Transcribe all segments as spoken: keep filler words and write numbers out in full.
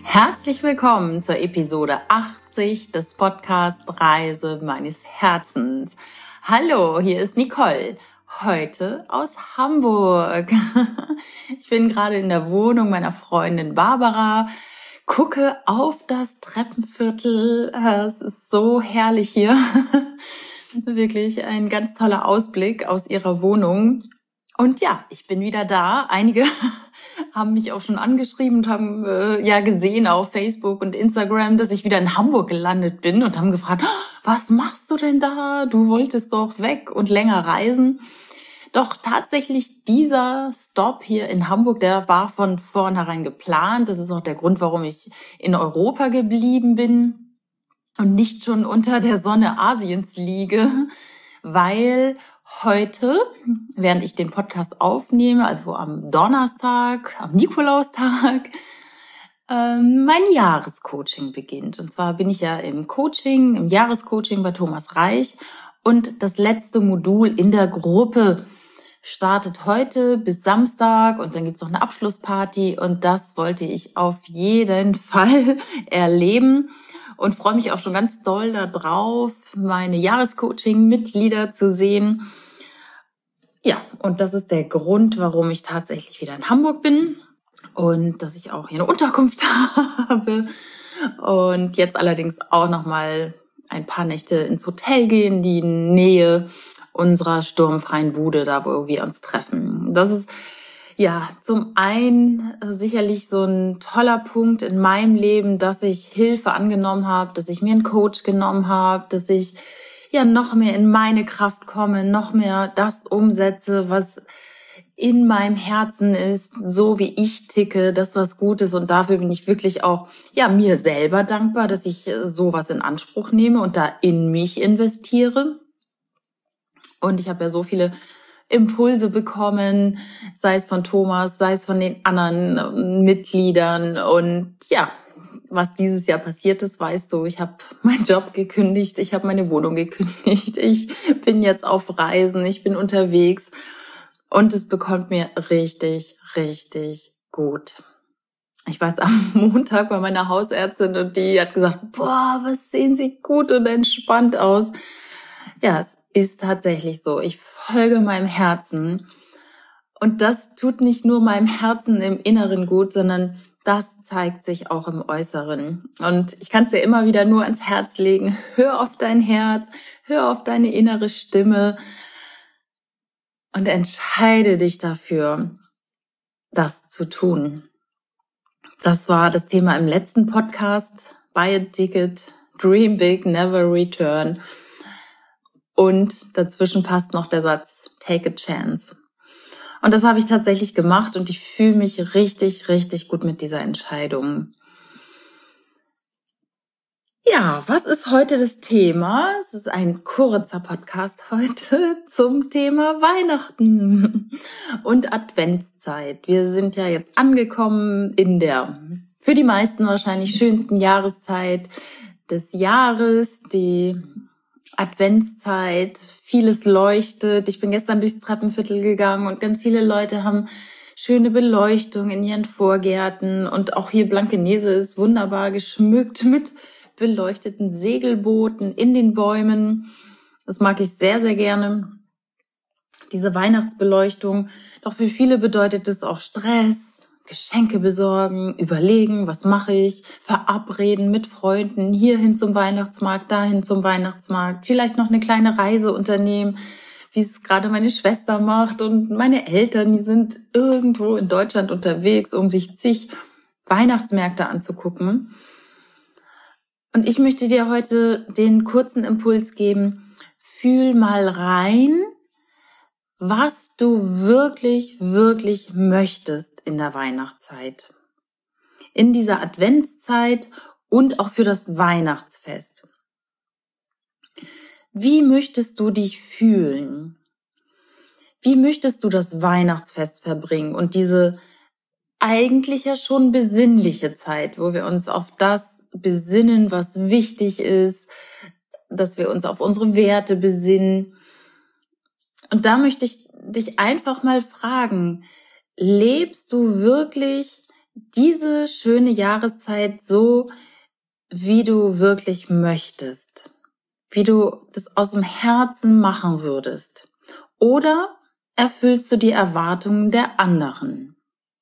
Herzlich willkommen zur Episode achtzig des Podcasts Reise meines Herzens. Hallo, hier ist Nicole, heute aus Hamburg. Ich bin gerade in der Wohnung meiner Freundin Barbara, gucke auf das Treppenviertel. Es ist so herrlich hier. Wirklich ein ganz toller Ausblick aus ihrer Wohnung. Und ja, ich bin wieder da. Einige haben mich auch schon angeschrieben und haben äh, ja gesehen auf Facebook und Instagram, dass ich wieder in Hamburg gelandet bin und haben gefragt, was machst du denn da? Du wolltest doch weg und länger reisen. Doch tatsächlich dieser Stopp hier in Hamburg, der war von vornherein geplant. Das ist auch der Grund, warum ich in Europa geblieben bin und nicht schon unter der Sonne Asiens liege, weil heute, während ich den Podcast aufnehme, also am Donnerstag, am Nikolaustag, ähm, mein Jahrescoaching beginnt. Und zwar bin ich ja im Coaching, im Jahrescoaching bei Thomas Reich und das letzte Modul in der Gruppe startet heute bis Samstag und dann gibt's noch eine Abschlussparty und das wollte ich auf jeden Fall erleben. Und freue mich auch schon ganz doll darauf, meine Jahrescoaching-Mitglieder zu sehen. Ja, und das ist der Grund, warum ich tatsächlich wieder in Hamburg bin und dass ich auch hier eine Unterkunft habe und jetzt allerdings auch nochmal ein paar Nächte ins Hotel gehen, in die Nähe unserer sturmfreien Bude, da wo wir uns treffen. Das ist ja, zum einen sicherlich so ein toller Punkt in meinem Leben, dass ich Hilfe angenommen habe, dass ich mir einen Coach genommen habe, dass ich ja noch mehr in meine Kraft komme, noch mehr das umsetze, was in meinem Herzen ist, so wie ich ticke, das was gut ist. Und dafür bin ich wirklich auch ja mir selber dankbar, dass ich sowas in Anspruch nehme und da in mich investiere. Und ich habe ja so viele Impulse bekommen, sei es von Thomas, sei es von den anderen Mitgliedern. Und ja, was dieses Jahr passiert ist, weißt du, ich habe meinen Job gekündigt, ich habe meine Wohnung gekündigt, ich bin jetzt auf Reisen, ich bin unterwegs und es bekommt mir richtig, richtig gut. Ich war jetzt am Montag bei meiner Hausärztin und die hat gesagt, boah, was sehen Sie gut und entspannt aus. Ja, es ist tatsächlich so. Ich folge meinem Herzen und das tut nicht nur meinem Herzen im Inneren gut, sondern das zeigt sich auch im Äußeren. Und ich kann es dir immer wieder nur ans Herz legen. Hör auf dein Herz, hör auf deine innere Stimme und entscheide dich dafür, das zu tun. Das war das Thema im letzten Podcast. Buy a ticket, dream big, never return. Und dazwischen passt noch der Satz, take a chance. Und das habe ich tatsächlich gemacht und ich fühle mich richtig, richtig gut mit dieser Entscheidung. Ja, was ist heute das Thema? Es ist ein kurzer Podcast heute zum Thema Weihnachten und Adventszeit. Wir sind ja jetzt angekommen in der für die meisten wahrscheinlich schönsten Jahreszeit des Jahres, die Adventszeit, vieles leuchtet. Ich bin gestern durchs Treppenviertel gegangen und ganz viele Leute haben schöne Beleuchtung in ihren Vorgärten und auch hier Blankenese ist wunderbar geschmückt mit beleuchteten Segelbooten in den Bäumen. Das mag ich sehr, sehr gerne, diese Weihnachtsbeleuchtung. Doch für viele bedeutet es auch Stress, Geschenke besorgen, überlegen, was mache ich, verabreden mit Freunden, hierhin zum Weihnachtsmarkt, dahin zum Weihnachtsmarkt, vielleicht noch eine kleine Reise unternehmen, wie es gerade meine Schwester macht und meine Eltern, die sind irgendwo in Deutschland unterwegs, um sich zig Weihnachtsmärkte anzugucken. Und ich möchte dir heute den kurzen Impuls geben, fühl mal rein, was du wirklich, wirklich möchtest in der Weihnachtszeit, in dieser Adventszeit und auch für das Weihnachtsfest. Wie möchtest du dich fühlen? Wie möchtest du das Weihnachtsfest verbringen und diese eigentlich ja schon besinnliche Zeit, wo wir uns auf das besinnen, was wichtig ist, dass wir uns auf unsere Werte besinnen. Und da möchte ich dich einfach mal fragen, lebst du wirklich diese schöne Jahreszeit so, wie du wirklich möchtest, wie du das aus dem Herzen machen würdest? Oder erfüllst du die Erwartungen der anderen?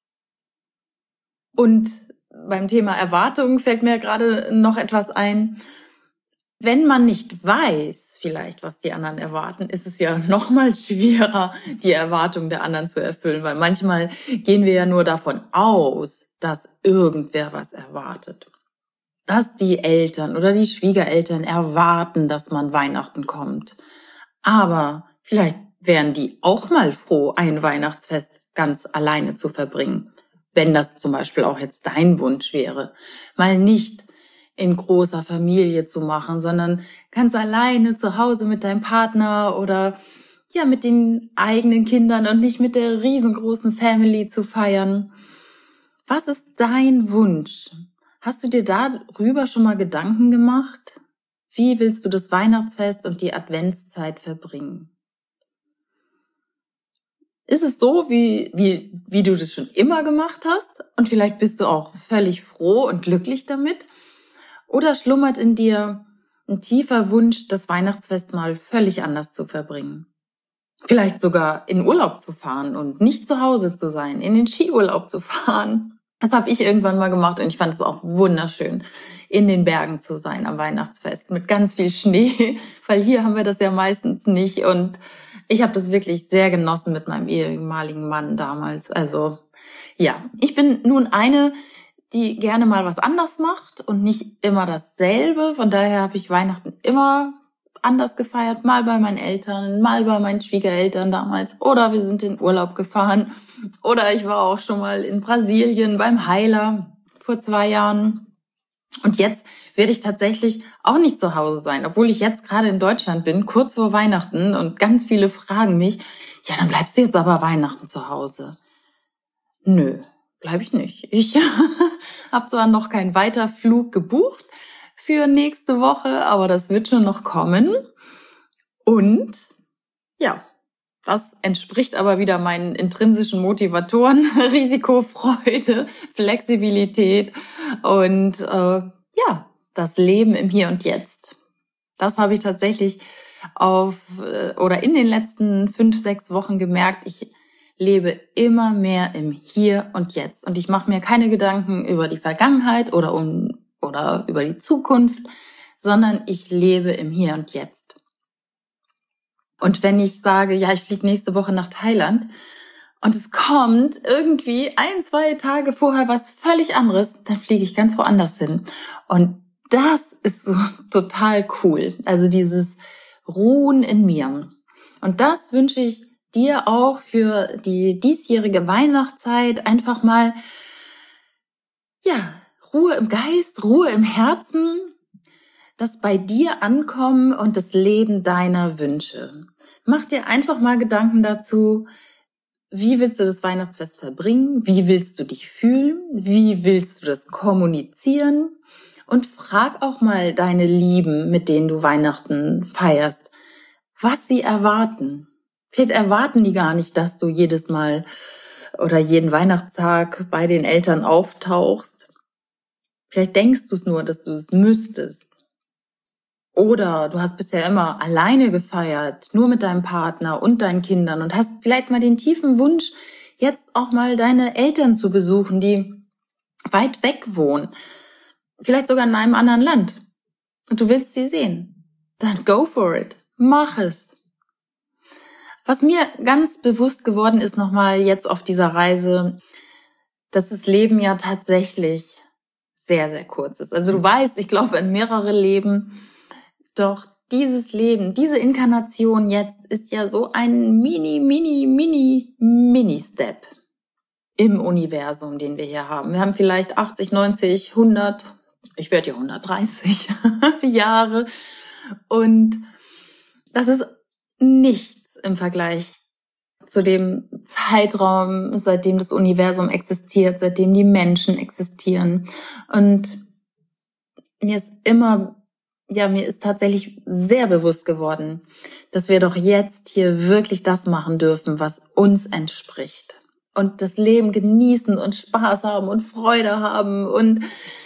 Und beim Thema Erwartungen fällt mir gerade noch etwas ein. Wenn man nicht weiß, vielleicht, was die anderen erwarten, ist es ja noch mal schwerer, die Erwartungen der anderen zu erfüllen, weil manchmal gehen wir ja nur davon aus, dass irgendwer was erwartet. Dass die Eltern oder die Schwiegereltern erwarten, dass man Weihnachten kommt. Aber vielleicht wären die auch mal froh, ein Weihnachtsfest ganz alleine zu verbringen. Wenn das zum Beispiel auch jetzt dein Wunsch wäre. Mal nicht in großer Familie zu machen, sondern ganz alleine zu Hause mit deinem Partner oder ja mit den eigenen Kindern und nicht mit der riesengroßen Family zu feiern. Was ist dein Wunsch? Hast du dir darüber schon mal Gedanken gemacht? Wie willst du das Weihnachtsfest und die Adventszeit verbringen? Ist es so, wie, wie, wie du das schon immer gemacht hast? Und vielleicht bist du auch völlig froh und glücklich damit? Oder schlummert in dir ein tiefer Wunsch, das Weihnachtsfest mal völlig anders zu verbringen? Vielleicht sogar in Urlaub zu fahren und nicht zu Hause zu sein, in den Skiurlaub zu fahren. Das habe ich irgendwann mal gemacht und ich fand es auch wunderschön, in den Bergen zu sein am Weihnachtsfest mit ganz viel Schnee, weil hier haben wir das ja meistens nicht und ich habe das wirklich sehr genossen mit meinem ehemaligen Mann damals. Also ja, ich bin nun eine, die gerne mal was anders macht und nicht immer dasselbe. Von daher habe ich Weihnachten immer anders gefeiert, mal bei meinen Eltern, mal bei meinen Schwiegereltern damals oder wir sind in Urlaub gefahren oder ich war auch schon mal in Brasilien beim Heiler vor zwei Jahren. Und jetzt werde ich tatsächlich auch nicht zu Hause sein, obwohl ich jetzt gerade in Deutschland bin, kurz vor Weihnachten und ganz viele fragen mich, ja, dann bleibst du jetzt aber Weihnachten zu Hause. Nö, bleib ich nicht. Ich habe zwar noch keinen Weiterflug gebucht für nächste Woche, aber das wird schon noch kommen. Und ja, das entspricht aber wieder meinen intrinsischen Motivatoren, Risikofreude, Flexibilität und äh, ja, das Leben im Hier und Jetzt. Das habe ich tatsächlich auf äh, oder in den letzten fünf, sechs Wochen gemerkt. Ich lebe immer mehr im Hier und Jetzt und ich mache mir keine Gedanken über die Vergangenheit oder um oder über die Zukunft, sondern ich lebe im Hier und Jetzt. Und wenn ich sage, ja, ich fliege nächste Woche nach Thailand und es kommt irgendwie ein, zwei Tage vorher was völlig anderes, dann fliege ich ganz woanders hin. Und das ist so total cool. Also dieses Ruhen in mir. Und das wünsche ich dir auch für die diesjährige Weihnachtszeit. Einfach mal, ja, Ruhe im Geist, Ruhe im Herzen, das bei dir ankommen und das Leben deiner Wünsche. Mach dir einfach mal Gedanken dazu, wie willst du das Weihnachtsfest verbringen? Wie willst du dich fühlen? Wie willst du das kommunizieren? Und frag auch mal deine Lieben, mit denen du Weihnachten feierst, was sie erwarten. Vielleicht erwarten die gar nicht, dass du jedes Mal oder jeden Weihnachtstag bei den Eltern auftauchst. Vielleicht denkst du es nur, dass du es müsstest. Oder du hast bisher immer alleine gefeiert, nur mit deinem Partner und deinen Kindern und hast vielleicht mal den tiefen Wunsch, jetzt auch mal deine Eltern zu besuchen, die weit weg wohnen. Vielleicht sogar in einem anderen Land. Und du willst sie sehen. Dann go for it. Mach es. Was mir ganz bewusst geworden ist nochmal jetzt auf dieser Reise, dass das Leben ja tatsächlich sehr, sehr kurz ist. Also du weißt, ich glaube an mehrere Leben, doch dieses Leben, diese Inkarnation jetzt ist ja so ein mini, mini, mini, mini-Step im Universum, den wir hier haben. Wir haben vielleicht achtzig, neunzig, hundert, ich werde ja hundertdreißig Jahre und das ist nichts im Vergleich zu dem Zeitraum, seitdem das Universum existiert, seitdem die Menschen existieren. Und mir ist immer, ja, mir ist tatsächlich sehr bewusst geworden, dass wir doch jetzt hier wirklich das machen dürfen, was uns entspricht. und das Leben genießen und Spaß haben und Freude haben und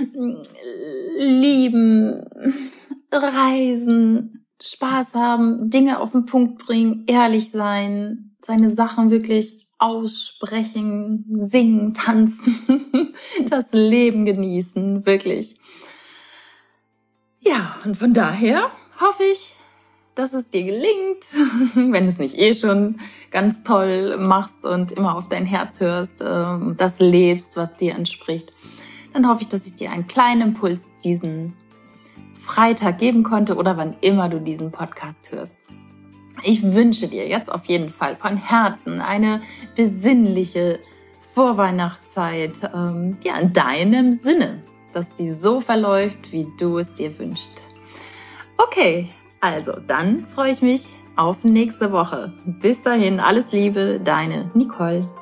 lieben, reisen, Spaß haben, Dinge auf den Punkt bringen, ehrlich sein, seine Sachen wirklich aussprechen, singen, tanzen, das Leben genießen, wirklich. Ja, und von daher hoffe ich, dass es dir gelingt, wenn du es nicht eh schon ganz toll machst und immer auf dein Herz hörst, das lebst, was dir entspricht. Dann hoffe ich, dass ich dir einen kleinen Impuls diesen Freitag geben konnte oder wann immer du diesen Podcast hörst. Ich wünsche dir jetzt auf jeden Fall von Herzen eine besinnliche Vorweihnachtszeit, ähm, ja, in deinem Sinne, dass die so verläuft, wie du es dir wünschst. Okay, also dann freue ich mich auf nächste Woche. Bis dahin, alles Liebe, deine Nicole.